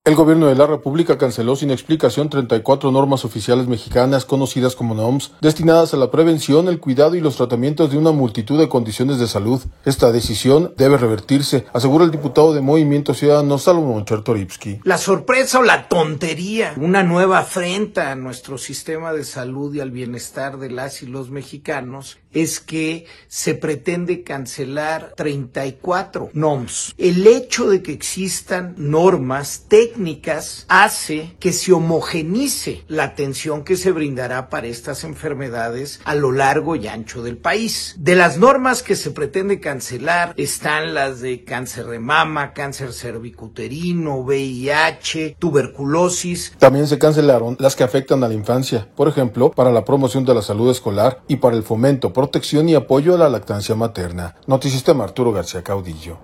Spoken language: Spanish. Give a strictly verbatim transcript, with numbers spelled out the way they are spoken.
El gobierno de la República canceló sin explicación treinta y cuatro normas oficiales mexicanas conocidas como N O M S, destinadas a la prevención, el cuidado y los tratamientos de una multitud de condiciones de salud. Esta decisión debe revertirse, asegura el diputado de Movimiento Ciudadano Salomón Chertorivsky. La sorpresa o la tontería, una nueva afrenta a nuestro sistema de salud y al bienestar de las y los mexicanos, es que se pretende cancelar treinta y cuatro N O M S. El hecho de que existan normas técnicas técnicas hace que se homogenice la atención que se brindará para estas enfermedades a lo largo y ancho del país. De las normas que se pretende cancelar están las de cáncer de mama, cáncer cervicuterino, V I H, tuberculosis. También se cancelaron las que afectan a la infancia, por ejemplo, para la promoción de la salud escolar y para el fomento, protección y apoyo a la lactancia materna. Notisistema Arturo García Caudillo.